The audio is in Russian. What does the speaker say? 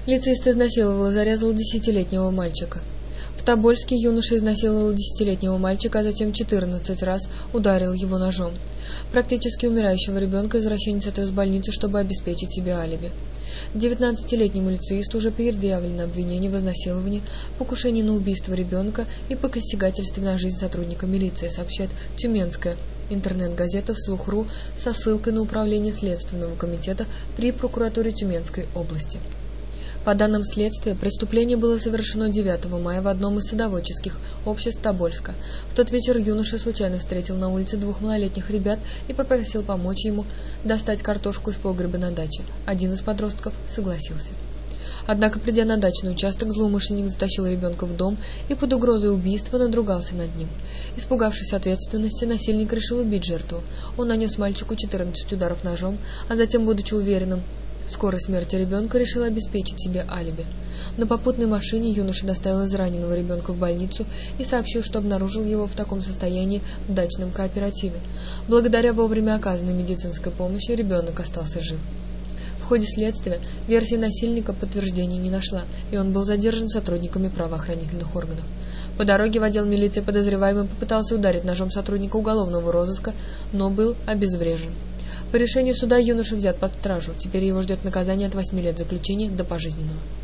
Лицеист изнасиловал и зарезал 10-летнего мальчика. В Тобольске юноша изнасиловал 10-летнего мальчика, а затем 14 раз ударил его ножом. Практически умирающего ребенка извращенец отвез в больницу, чтобы обеспечить себе алиби. 19-летнему лицеисту уже предъявлено обвинение в изнасиловании, покушении на убийство ребенка и по посягательстве на жизнь сотрудника милиции, сообщает Тюменская интернет-газета «Вслух.ру» со ссылкой на управление Следственного комитета при прокуратуре Тюменской области. По данным следствия, преступление было совершено 9 мая в одном из садоводческих обществ Тобольска. В тот вечер юноша случайно встретил на улице 2 малолетних ребят и попросил помочь ему достать картошку из погреба на даче. Один из подростков согласился. Однако, придя на дачный участок, злоумышленник затащил ребенка в дом и под угрозой убийства надругался над ним. Испугавшись ответственности, насильник решил убить жертву. Он нанес мальчику 14 ударов ножом, а затем, будучи уверенным в скорой смерти ребенка, решил обеспечить себе алиби. На попутной машине юноша доставил израненного ребенка в больницу и сообщил, что обнаружил его в таком состоянии в дачном кооперативе. Благодаря вовремя оказанной медицинской помощи ребенок остался жив. В ходе следствия версия насильника подтверждений не нашла, и он был задержан сотрудниками правоохранительных органов. По дороге в отдел милиции подозреваемый попытался ударить ножом сотрудника уголовного розыска, но был обезврежен. По решению суда юноша взят под стражу. Теперь его ждет наказание от 8 лет заключения до пожизненного.